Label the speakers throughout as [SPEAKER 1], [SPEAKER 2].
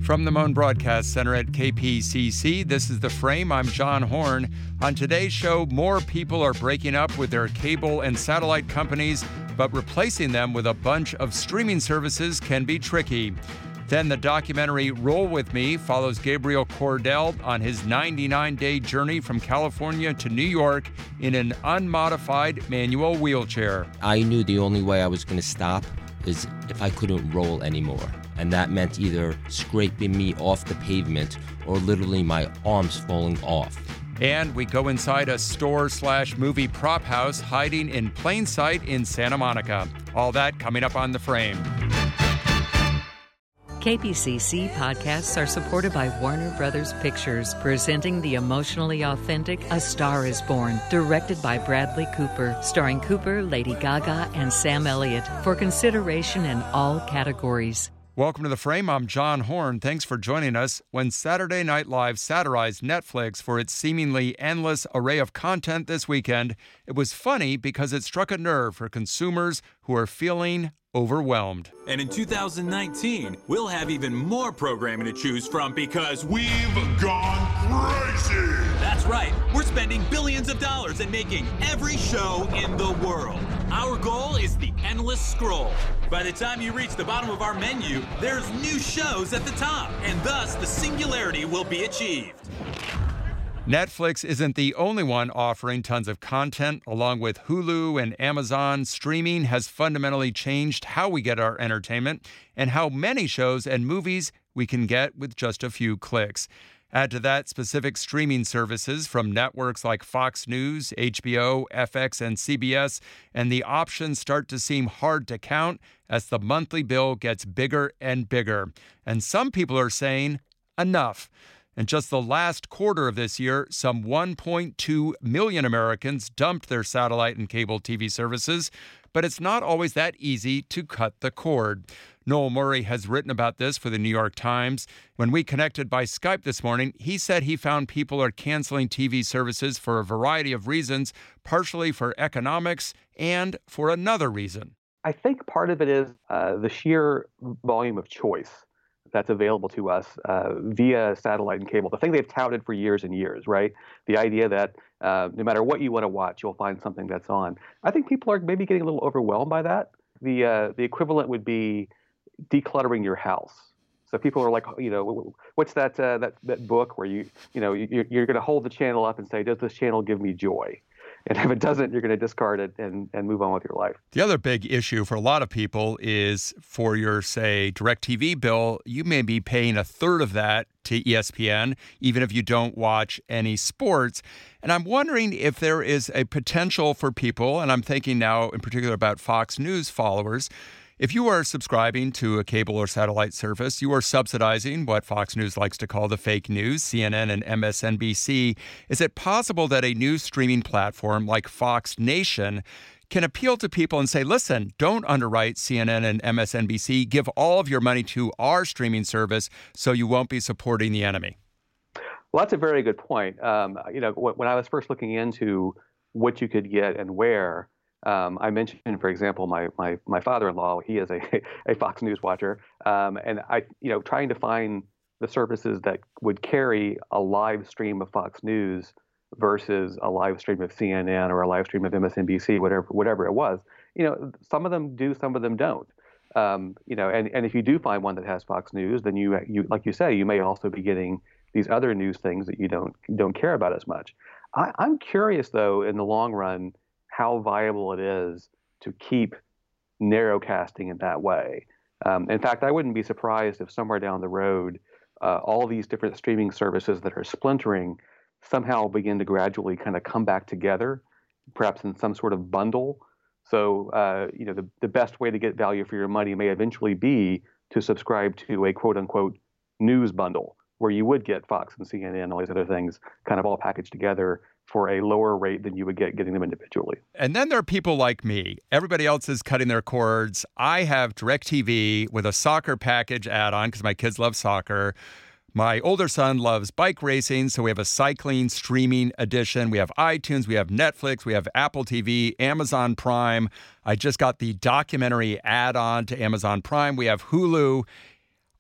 [SPEAKER 1] From the Moan Broadcast Center at KPCC, this is The Frame. I'm John Horn. On today's show, more people are breaking up with their cable and satellite companies, but replacing them with a bunch of streaming services can be tricky. Then the documentary Roll With Me follows Gabriel Cordell on his 99-day journey from California to New York in an unmodified manual wheelchair.
[SPEAKER 2] I knew the only way I was going to stop is if I couldn't roll anymore. And that meant either scraping me off the pavement or literally my arms falling off.
[SPEAKER 1] And we go inside a store/movie prop house hiding in plain sight in Santa Monica. All that coming up on The Frame.
[SPEAKER 3] KPCC podcasts are supported by Warner Brothers Pictures, presenting the emotionally authentic A Star Is Born, directed by Bradley Cooper, starring Cooper, Lady Gaga, and Sam Elliott, for consideration in all categories.
[SPEAKER 1] Welcome to The Frame. I'm John Horn. Thanks for joining us. When Saturday Night Live satirized Netflix for its seemingly endless array of content this weekend, it was funny because it struck a nerve for consumers who are feeling overwhelmed.
[SPEAKER 4] And in 2019, we'll have even more programming to choose from because we've gone crazy. That's right. We're spending billions of dollars and making every show in the world. Our goal is the endless scroll. By the time you reach the bottom of our menu, there's new shows at the top, and thus the singularity will be achieved.
[SPEAKER 1] Netflix isn't the only one offering tons of content. Along with Hulu and Amazon, streaming has fundamentally changed how we get our entertainment and how many shows and movies we can get with just a few clicks. Add to that specific streaming services from networks like Fox News, HBO, FX, and CBS, and the options start to seem hard to count as the monthly bill gets bigger and bigger. And some people are saying, enough. In just the last quarter of this year, some 1.2 million Americans dumped their satellite and cable TV services, but it's not always that easy to cut the cord. Noel Murray has written about this for the New York Times. When we connected by Skype this morning, he said he found people are canceling TV services for a variety of reasons, partially for economics and for another reason.
[SPEAKER 5] I think part of it is the sheer volume of choice that's available to us via satellite and cable. The thing they've touted for years and years, right? The idea that no matter what you want to watch, you'll find something that's on. I think people are maybe getting a little overwhelmed by that. The equivalent would be decluttering your house. So people are like, what's that book where you're going to hold the channel up and say, does this channel give me joy? And if it doesn't, you're going to discard it and move on with your life.
[SPEAKER 1] The other big issue for a lot of people is for your, say, DirecTV bill, you may be paying a third of that to ESPN, even if you don't watch any sports. And I'm wondering if there is a potential for people, and I'm thinking now in particular about Fox News followers, if you are subscribing to a cable or satellite service, you are subsidizing what Fox News likes to call the fake news, CNN and MSNBC. Is it possible that a new streaming platform like Fox Nation can appeal to people and say, listen, don't underwrite CNN and MSNBC. Give all of your money to our streaming service so you won't be supporting the enemy?
[SPEAKER 5] Well, that's a very good point. When I was first looking into what you could get and where, I mentioned, for example, my father-in-law. He is a Fox News watcher, and trying to find the services that would carry a live stream of Fox News versus a live stream of CNN or a live stream of MSNBC, whatever it was. Some of them do, some of them don't. And if you do find one that has Fox News, then you like you say, you may also be getting these other news things that you don't care about as much. I'm curious, though, in the long run, how viable it is to keep narrowcasting in that way. In fact, I wouldn't be surprised if somewhere down the road, all these different streaming services that are splintering somehow begin to gradually kind of come back together, perhaps in some sort of bundle. So, the best way to get value for your money may eventually be to subscribe to a quote unquote news bundle, where you would get Fox and CNN and all these other things kind of all packaged together for a lower rate than you would get getting them individually.
[SPEAKER 1] And then there are people like me. Everybody else is cutting their cords. I have DirecTV with a soccer package add-on because my kids love soccer. My older son loves bike racing, so we have a cycling streaming edition. We have iTunes, we have Netflix, we have Apple TV, Amazon Prime. I just got the documentary add-on to Amazon Prime. We have Hulu.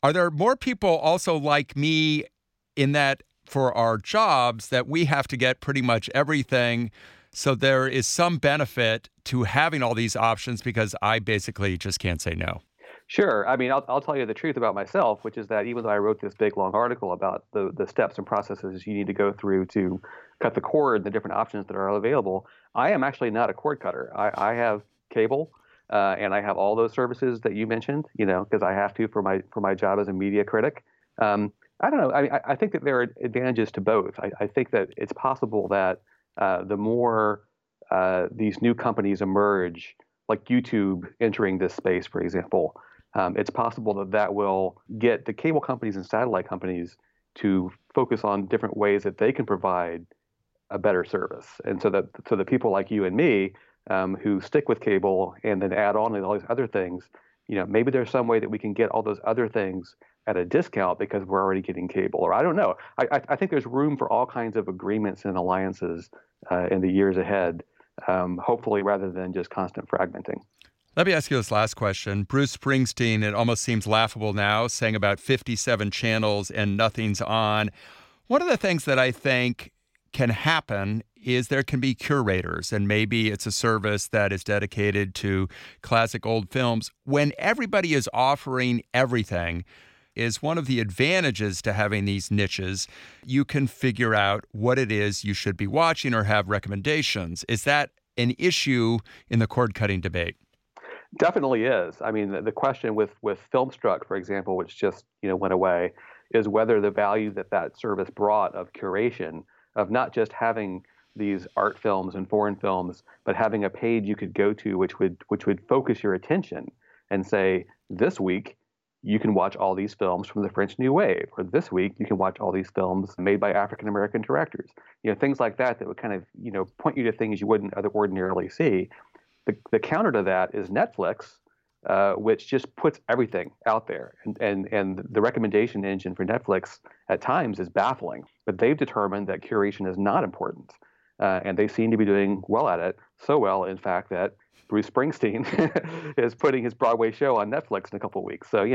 [SPEAKER 1] Are there more people also like me in that for our jobs that we have to get pretty much everything? So there is some benefit to having all these options because I basically just can't say no.
[SPEAKER 5] Sure. I mean, I'll tell you the truth about myself, which is that even though I wrote this big, long article about the steps and processes you need to go through to cut the cord and the different options that are available, I am actually not a cord cutter. I have cable, and I have all those services that you mentioned, because I have to for my job as a media critic. I don't know. I think that there are advantages to both. I think that it's possible that the more these new companies emerge, like YouTube entering this space, for example, it's possible that will get the cable companies and satellite companies to focus on different ways that they can provide a better service. And so that people like you and me who stick with cable and then add on all these other things, maybe there's some way that we can get all those other things at a discount because we're already getting cable. Or I don't know. I think there's room for all kinds of agreements and alliances in the years ahead, hopefully rather than just constant fragmenting.
[SPEAKER 1] Let me ask you this last question. Bruce Springsteen, it almost seems laughable now, saying about 57 channels and nothing's on. One of the things that I think can happen is there can be curators, and maybe it's a service that is dedicated to classic old films. When everybody is offering everything, is one of the advantages to having these niches. You can figure out what it is you should be watching or have recommendations. Is that an issue in the cord-cutting debate?
[SPEAKER 5] Definitely is. I mean, the question with Filmstruck, for example, which just went away, is whether the value that service brought of curation, of not just having these art films and foreign films, but having a page you could go to which would focus your attention and say, this week you can watch all these films from the French New Wave, or this week you can watch all these films made by African American directors. Things like that would kind of point you to things you wouldn't ordinarily see. The counter to that is Netflix, which just puts everything out there. And the recommendation engine for Netflix at times is baffling. But they've determined that curation is not important. And they seem to be doing well at it. So well, in fact, that Bruce Springsteen is putting his Broadway show on Netflix in a couple of weeks. So,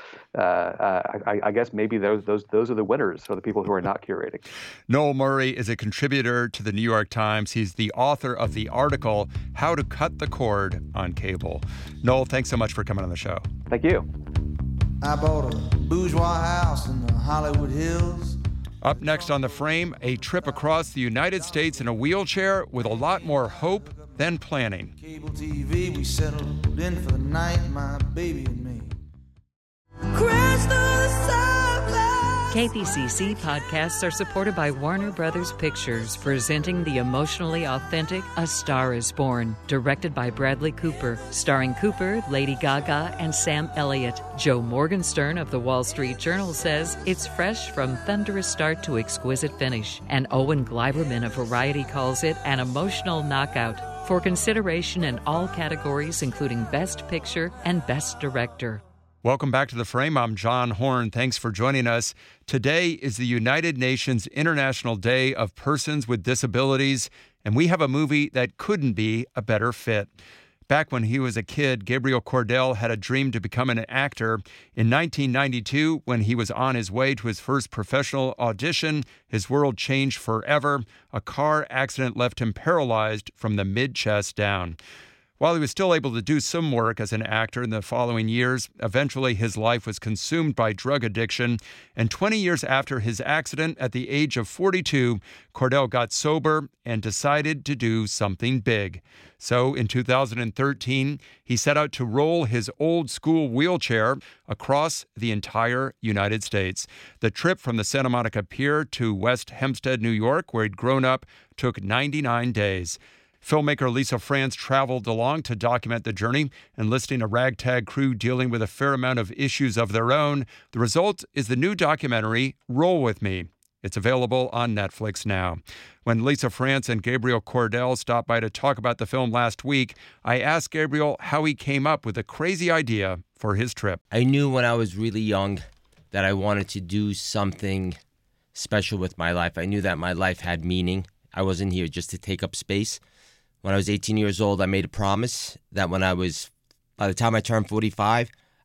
[SPEAKER 5] I guess maybe those are the winners for the people who are not curating.
[SPEAKER 1] Noel Murray is a contributor to the New York Times. He's the author of the article, How to Cut the Cord on Cable. Noel, thanks so much for coming on the show.
[SPEAKER 5] Thank you.
[SPEAKER 6] I bought a bourgeois house in the Hollywood Hills.
[SPEAKER 1] Up next on The Frame, a trip across the United States in a wheelchair with a lot more hope than planning.
[SPEAKER 6] Cable TV, we settled in for the night, my baby and me.
[SPEAKER 3] KPCC podcasts are supported by Warner Brothers Pictures, presenting the emotionally authentic A Star is Born, directed by Bradley Cooper, starring Cooper, Lady Gaga, and Sam Elliott. Joe Morgenstern of the Wall Street Journal says it's fresh from thunderous start to exquisite finish, and Owen Gleiberman of Variety calls it an emotional knockout. For consideration in all categories, including Best Picture and Best Director.
[SPEAKER 1] Welcome back to The Frame. I'm John Horn. Thanks for joining us. Today is the United Nations International Day of Persons with Disabilities, and we have a movie that couldn't be a better fit. Back when he was a kid, Gabriel Cordell had a dream to become an actor. In 1992, when he was on his way to his first professional audition, his world changed forever. A car accident left him paralyzed from the mid-chest down. While he was still able to do some work as an actor in the following years, eventually his life was consumed by drug addiction. And 20 years after his accident, at the age of 42, Cordell got sober and decided to do something big. So in 2013, he set out to roll his old school wheelchair across the entire United States. The trip from the Santa Monica Pier to West Hempstead, New York, where he'd grown up, took 99 days. Filmmaker Lisa France traveled along to document the journey, enlisting a ragtag crew dealing with a fair amount of issues of their own. The result is the new documentary, Roll With Me. It's available on Netflix now. When Lisa France and Gabriel Cordell stopped by to talk about the film last week, I asked Gabriel how he came up with a crazy idea for his trip.
[SPEAKER 2] I knew when I was really young that I wanted to do something special with my life. I knew that my life had meaning. I wasn't here just to take up space. When I was 18 years old, I made a promise that by the time I turned 45,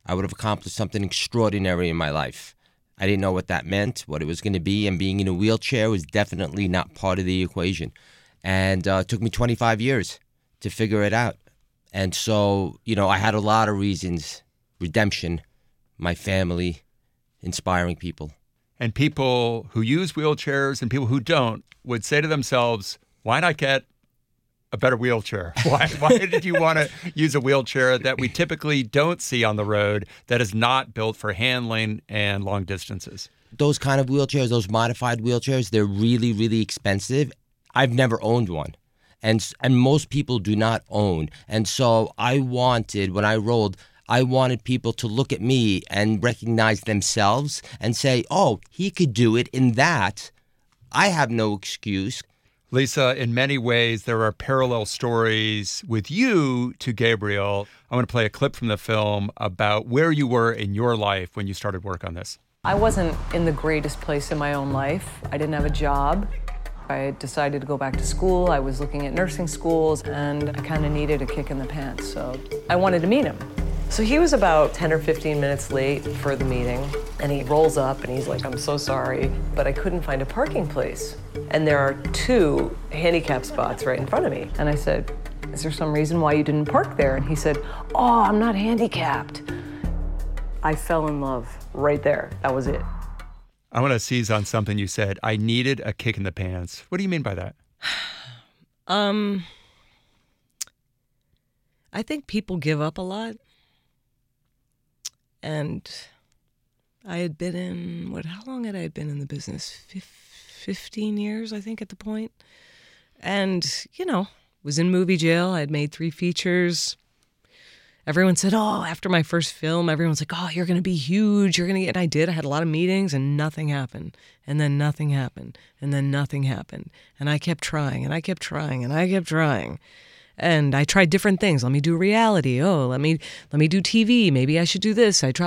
[SPEAKER 2] I would have accomplished something extraordinary in my life. I didn't know what that meant, what it was going to be, and being in a wheelchair was definitely not part of the equation. And it took me 25 years to figure it out. And so, I had a lot of reasons. Redemption, my family, inspiring people.
[SPEAKER 1] And people who use wheelchairs and people who don't would say to themselves, why not get a better wheelchair? Why did you want to use a wheelchair that we typically don't see on the road that is not built for handling and long distances?
[SPEAKER 2] Those kind of wheelchairs, those modified wheelchairs, they're really, really expensive. I've never owned one. And most people do not own. And so when I rolled, I wanted people to look at me and recognize themselves and say, oh, he could do it in that. I have no excuse.
[SPEAKER 1] Lisa, in many ways, there are parallel stories with you to Gabriel. I want to play a clip from the film about where you were in your life when you started work on this.
[SPEAKER 7] I wasn't in the greatest place in my own life. I didn't have a job. I decided to go back to school. I was looking at nursing schools, and I kind of needed a kick in the pants, so I wanted to meet him. So he was about 10 or 15 minutes late for the meeting, and he rolls up and he's like, I'm so sorry, but I couldn't find a parking place. And there are 2 handicap spots right in front of me. And I said, is there some reason why you didn't park there? And he said, oh, I'm not handicapped. I fell in love right there. That was it.
[SPEAKER 1] I want to seize on something you said. I needed a kick in the pants. What do you mean by that?
[SPEAKER 8] I think people give up a lot. And I had been in, how long had I been in the business? 15 years, I think, at the point. And, was in movie jail. I had made 3 features. Everyone said, oh, after my first film, everyone's like, oh, you're going to be huge. And I did. I had a lot of meetings and nothing happened. And then nothing happened. And then nothing happened. And I kept trying and I kept trying and I kept trying. And I tried different things. Let me do reality. Oh, let me do TV. Maybe I should do this. I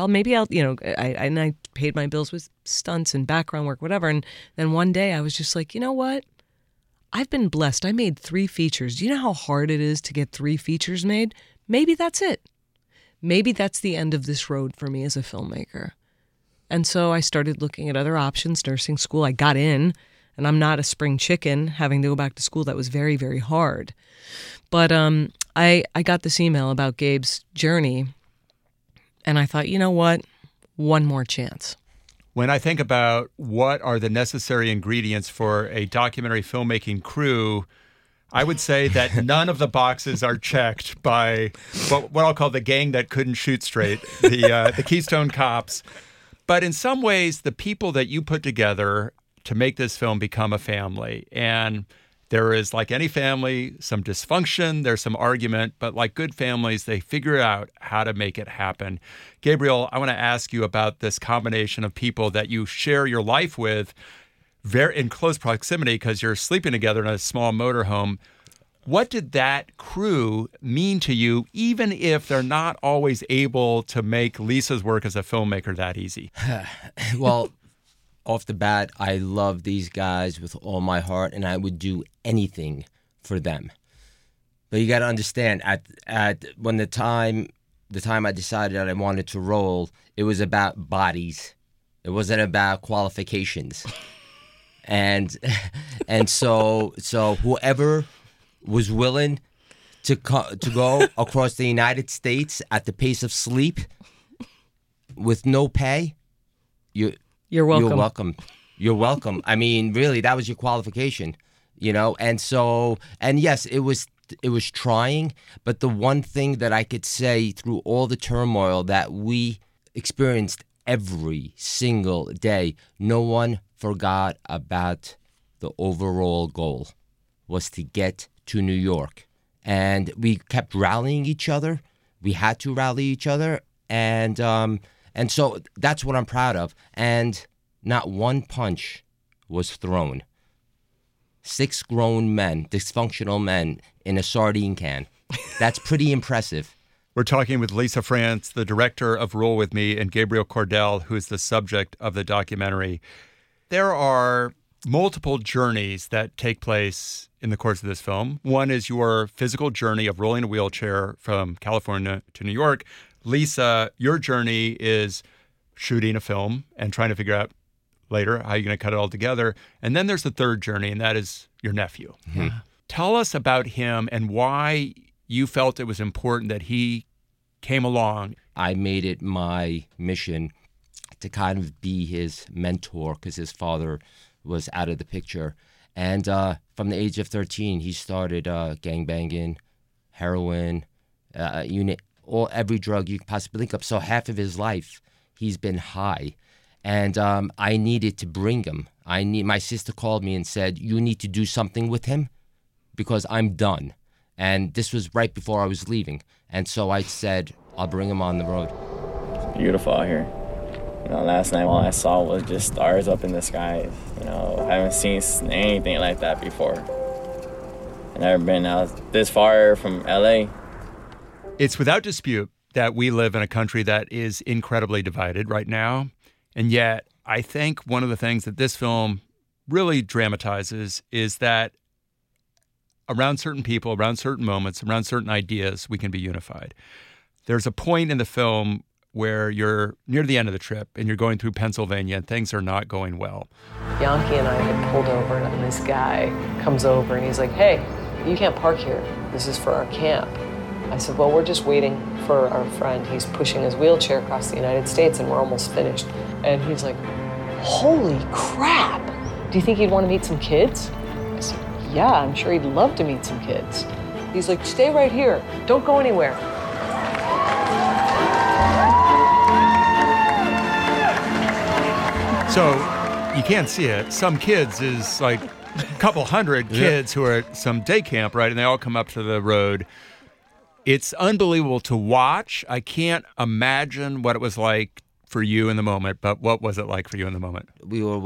[SPEAKER 8] paid my bills with stunts and background work, whatever. And then one day I was just like, you know what? I've been blessed. I made 3 features. Do you know how hard it is to get 3 features made? Maybe that's it. Maybe that's the end of this road for me as a filmmaker. And so I started looking at other options, nursing school. I got in, and I'm not a spring chicken having to go back to school. That was very, very hard. But I got this email about Gabe's journey, and I thought, you know what? One more chance.
[SPEAKER 1] When I think about what are the necessary ingredients for a documentary filmmaking crew, I would say that none of the boxes are checked by what I'll call the gang that couldn't shoot straight, the Keystone Cops. But in some ways, the people that you put together to make this film become a family. And there is, like any family, some dysfunction, there's some argument, but like good families, they figure out how to make it happen. Gabriel, I want to ask you about this combination of people that you share your life with very in close proximity because you're sleeping together in a small motorhome. What did that crew mean to you, even if they're not always able to make Lisa's work as a filmmaker that easy?
[SPEAKER 2] Well, off the bat, I love these guys with all my heart, and I would do anything for them. But you got to understand, at when the time I decided that I wanted to roll, it was about bodies. It wasn't about qualifications. And so whoever was willing to go across the United States at the pace of sleep with no pay, you're welcome. You're welcome. I mean, really, that was your qualification, And yes, it was trying, but the one thing that I could say through all the turmoil that we experienced every single day, no one forgot about the overall goal was to get to New York. And we kept rallying each other. We had to rally each other. And so that's what I'm proud of. And not one punch was thrown. 6 grown men, dysfunctional men, in a sardine can. That's pretty impressive.
[SPEAKER 1] We're talking with Lisa France, the director of Roll With Me, and Gabriel Cordell, who is the subject of the documentary. There are multiple journeys that take place in the course of this film. One is your physical journey of rolling a wheelchair from California to New York. Lisa, your journey is shooting a film and trying to figure out later how you're going to cut it all together. And then there's the third journey, and that is your nephew.
[SPEAKER 2] Yeah.
[SPEAKER 1] Tell us about him and why you felt it was important that he came along.
[SPEAKER 2] I made it my mission to kind of be his mentor because his father was out of the picture. And from the age of 13, he started gangbanging, heroin, every drug you could possibly think of. So half of his life, he's been high. And I needed to bring him. My sister called me and said, you need to do something with him because I'm done. And this was right before I was leaving. And so I said, I'll bring him on the road.
[SPEAKER 9] It's beautiful out here. Last night all I saw was just stars up in the sky. I haven't seen anything like that before. I've never been out this far from LA.
[SPEAKER 1] It's without dispute that we live in a country that is incredibly divided right now. And yet, I think one of the things that this film really dramatizes is that around certain people, around certain moments, around certain ideas, we can be unified. There's a point in the film where you're near the end of the trip and you're going through Pennsylvania and things are not going well.
[SPEAKER 7] Bianchi and I had pulled over, and this guy comes over and he's like, hey, you can't park here. This is for our camp. I said, well, we're just waiting for our friend. He's pushing his wheelchair across the United States and we're almost finished. And he's like, holy crap. Do you think he'd want to meet some kids? I said, yeah, I'm sure he'd love to meet some kids. He's like, stay right here. Don't go anywhere.
[SPEAKER 1] So you can't see it. Some kids is like a couple hundred kids who are at some day camp, right? And they all come up to the road. It's unbelievable to watch. I can't imagine what it was like for you in the moment, but what was it like for you in the moment?
[SPEAKER 2] We were,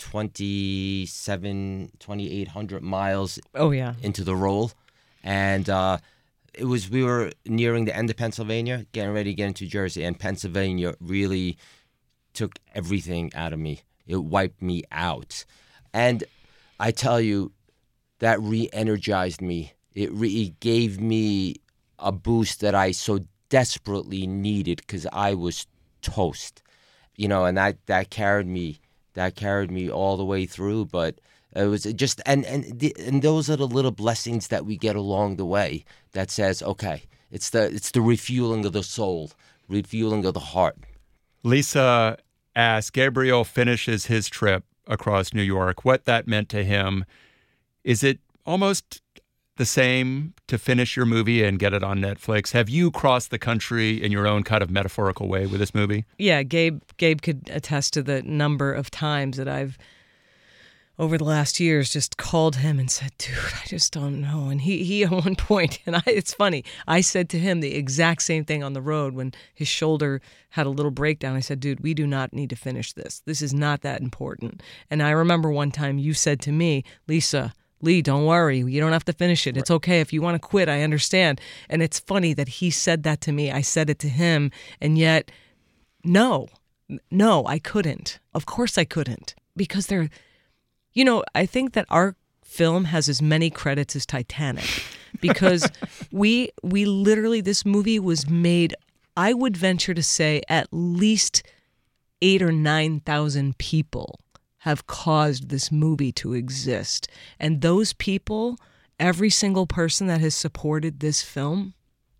[SPEAKER 2] 2,800 miles into the roll. And we were nearing the end of Pennsylvania, getting ready to get into Jersey. And Pennsylvania really took everything out of me. It wiped me out. And I tell you, that re-energized me. It gave me a boost that I so desperately needed because I was toast. And that carried me all the way through. But it was just and those are the little blessings that we get along the way that says, okay, it's the refueling of the soul, refueling of the heart.
[SPEAKER 1] Lisa, as Gabriel finishes his trip across New York, what that meant to him. Is it almost the same to finish your movie and get it on Netflix? Have you crossed the country in your own kind of metaphorical way with this movie?
[SPEAKER 8] Yeah, Gabe could attest to the number of times that I've, over the last years, just called him and said, dude, I just don't know. And he at one point, and it's funny, I said to him the exact same thing on the road when his shoulder had a little breakdown. I said, dude, we do not need to finish this. This is not that important. And I remember one time you said to me, Lee, don't worry. You don't have to finish it. It's okay. If you want to quit, I understand. And it's funny that he said that to me. I said it to him. And yet, no, I couldn't. Of course I couldn't. Because I think that our film has as many credits as Titanic. Because we literally, this movie was made, I would venture to say, at least 8,000 or 9,000 people have caused this movie to exist. And those people, every single person that has supported this film,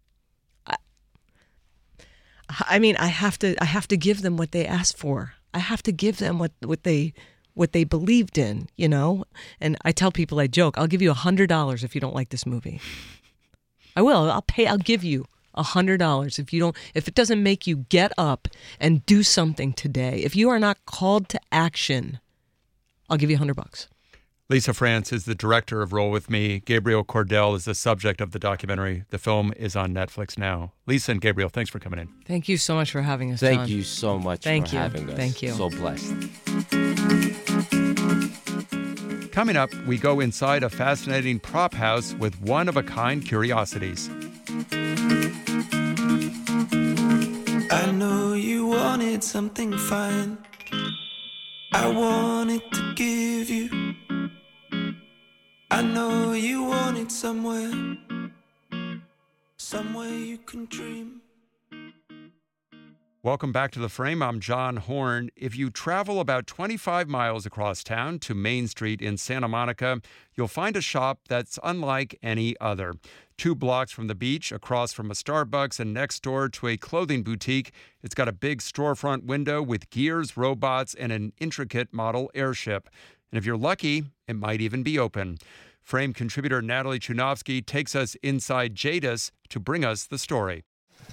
[SPEAKER 8] I have to give them what they asked for. I have to give them what they believed in, And I tell people, I joke, I'll give you $100 if you don't like this movie. I will. I'll give you $100 if it doesn't make you get up and do something today. If you are not called to action, I'll give you $100.
[SPEAKER 1] Lisa France is the director of Roll With Me. Gabriel Cordell is the subject of the documentary. The film is on Netflix now. Lisa and Gabriel, thanks for coming in.
[SPEAKER 8] Thank you so much for having us, John.
[SPEAKER 2] Thank you so much for having us.
[SPEAKER 8] Thank you.
[SPEAKER 2] So blessed.
[SPEAKER 1] Coming up, we go inside a fascinating prop house with one-of-a-kind curiosities.
[SPEAKER 6] I know you wanted something fine. I wanted to give you. I know you wanted somewhere you can dream.
[SPEAKER 1] Welcome back to The Frame. I'm John Horn. If you travel about 25 miles across town to Main Street in Santa Monica, you'll find a shop that's unlike any other. 2 blocks from the beach, across from a Starbucks and next door to a clothing boutique, it's got a big storefront window with gears, robots, and an intricate model airship. And if you're lucky, it might even be open. Frame contributor Natalie Chudnovsky takes us inside Jadis to bring us the story.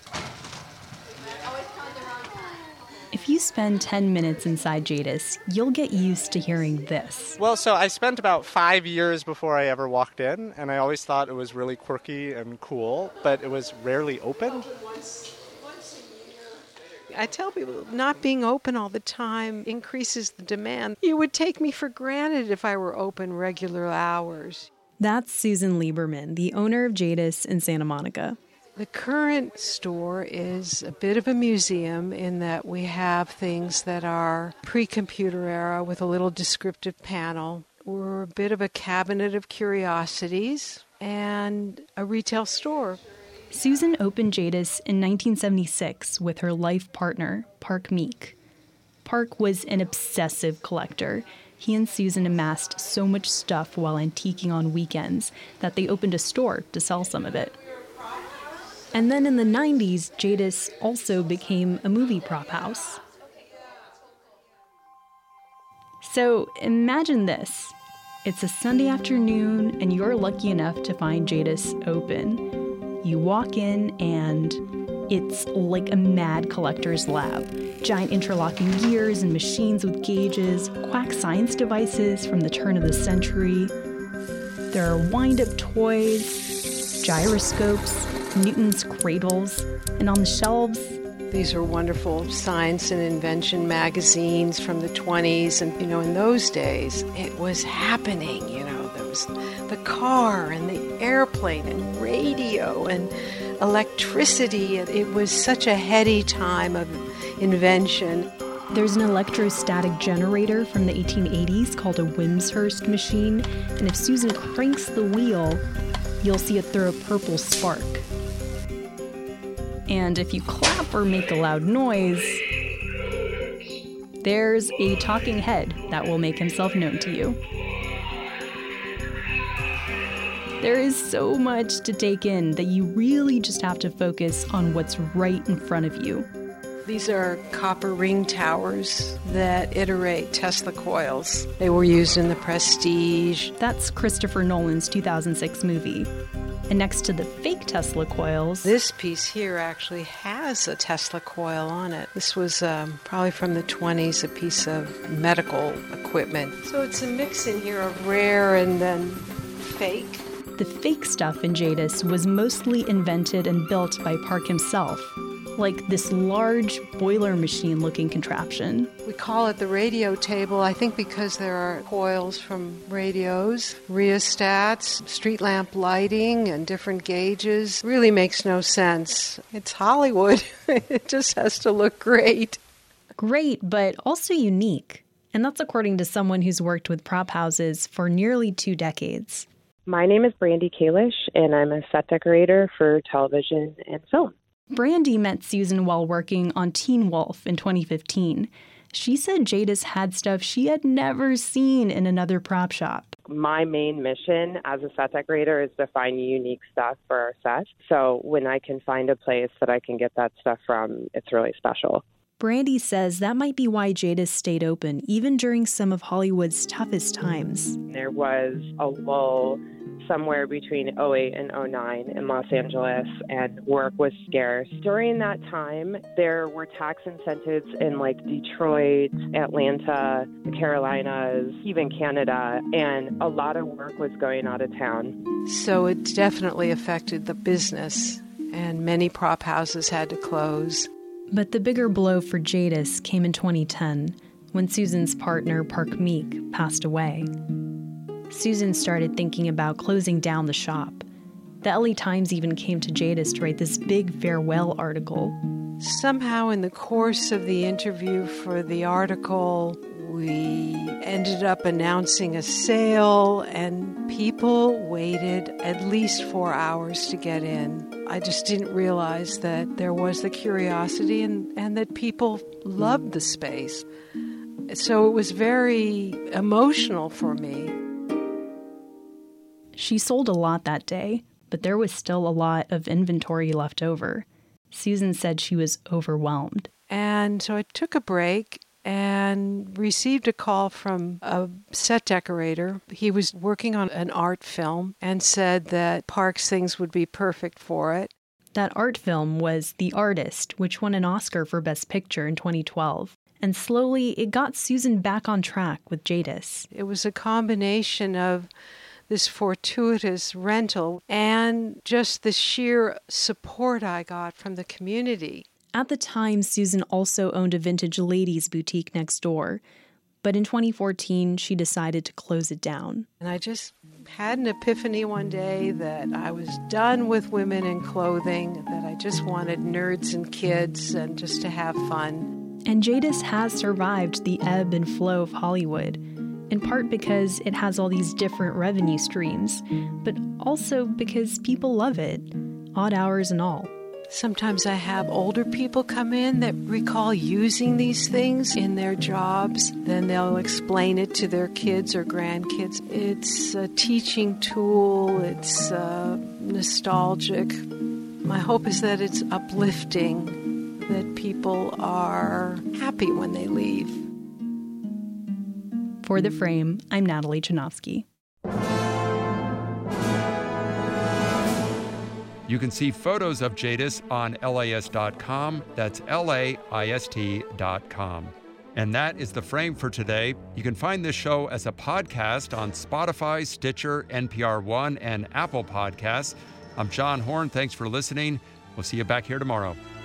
[SPEAKER 10] If you spend 10 minutes inside Jadis, you'll get used to hearing this.
[SPEAKER 11] Well, so I spent about 5 years before I ever walked in, and I always thought it was really quirky and cool, but it was rarely open.
[SPEAKER 12] I tell people, not being open all the time increases the demand. You would take me for granted if I were open regular hours.
[SPEAKER 10] That's Susan Lieberman, the owner of Jadis in Santa Monica.
[SPEAKER 12] The current store is a bit of a museum in that we have things that are pre-computer era with a little descriptive panel. We're a bit of a cabinet of curiosities and a retail store.
[SPEAKER 10] Susan opened Jadis in 1976 with her life partner, Park Meek. Park was an obsessive collector. He and Susan amassed so much stuff while antiquing on weekends that they opened a store to sell some of it. And then in the 90s, Jadis also became a movie prop house. So imagine this. It's a Sunday afternoon, and you're lucky enough to find Jadis open. You walk in, and it's like a mad collector's lab. Giant interlocking gears and machines with gauges, quack science devices from the turn of the century. There are wind-up toys, gyroscopes, Newton's cradles, and on the shelves,
[SPEAKER 12] these are wonderful science and invention magazines from the 20s. And, in those days, it was happening. There was the car and the airplane and radio and electricity. It was such a heady time of invention.
[SPEAKER 10] There's an electrostatic generator from the 1880s called a Wimshurst machine. And if Susan cranks the wheel, you'll see it throw a purple spark. And if you clap or make a loud noise, there's a talking head that will make himself known to you. There is so much to take in that you really just have to focus on what's right in front of you.
[SPEAKER 12] These are copper ring towers that iterate Tesla coils. They were used in the Prestige.
[SPEAKER 10] That's Christopher Nolan's 2006 movie. And next to the fake Tesla coils,
[SPEAKER 12] this piece here actually has a Tesla coil on it. This was probably from the 20s, a piece of medical equipment. So it's a mix in here of rare and then fake.
[SPEAKER 10] The fake stuff in Jadis was mostly invented and built by Park himself, like this large boiler machine-looking contraption.
[SPEAKER 12] We call it the radio table, I think because there are coils from radios, rheostats, street lamp lighting, and different gauges. Really makes no sense. It's Hollywood. It just has to look great.
[SPEAKER 10] Great, but also unique. And that's according to someone who's worked with prop houses for nearly 2 decades.
[SPEAKER 13] My name is Brandy Kalish, and I'm a set decorator for television and film.
[SPEAKER 10] Brandy met Susan while working on Teen Wolf in 2015. She said Jadis had stuff she had never seen in another prop shop.
[SPEAKER 13] My main mission as a set decorator is to find unique stuff for our set. So when I can find a place that I can get that stuff from, it's really special.
[SPEAKER 10] Brandy says that might be why Jadis stayed open, even during some of Hollywood's toughest times.
[SPEAKER 13] There was a lull somewhere between 2008 and 2009 in Los Angeles, and work was scarce. During that time, there were tax incentives in like Detroit, Atlanta, the Carolinas, even Canada, and a lot of work was going out of town.
[SPEAKER 12] So it definitely affected the business, and many prop houses had to close.
[SPEAKER 10] But the bigger blow for Jadis came in 2010, when Susan's partner, Park Meek, passed away. Susan started thinking about closing down the shop. The LA Times even came to Jadis to write this big farewell article.
[SPEAKER 12] Somehow in the course of the interview for the article, We ended up announcing a sale, and people waited at least 4 hours to get in. I just didn't realize that there was the curiosity and that people loved the space. So it was very emotional for me.
[SPEAKER 10] She sold a lot that day, but there was still a lot of inventory left over. Susan said she was overwhelmed.
[SPEAKER 12] And so I took a break and received a call from a set decorator. He was working on an art film and said that Parks Things would be perfect for it.
[SPEAKER 10] That art film was The Artist, which won an Oscar for Best Picture in 2012. And slowly, it got Susan back on track with Jadis.
[SPEAKER 12] It was a combination of this fortuitous rental and just the sheer support I got from the community.
[SPEAKER 10] At the time, Susan also owned a vintage ladies' boutique next door. But in 2014, she decided to close it down.
[SPEAKER 12] And I just had an epiphany one day that I was done with women in clothing, that I just wanted nerds and kids and just to have fun.
[SPEAKER 10] And Jadis has survived the ebb and flow of Hollywood, in part because it has all these different revenue streams, but also because people love it, odd hours and all.
[SPEAKER 12] Sometimes I have older people come in that recall using these things in their jobs. Then they'll explain it to their kids or grandkids. It's a teaching tool. It's nostalgic. My hope is that it's uplifting, that people are happy when they leave.
[SPEAKER 10] For The Frame, I'm Natalie Chudnovsky.
[SPEAKER 1] You can see photos of Jadis on LAist.com. That's LAIST.com. And that is The Frame for today. You can find this show as a podcast on Spotify, Stitcher, NPR One, and Apple Podcasts. I'm John Horn. Thanks for listening. We'll see you back here tomorrow.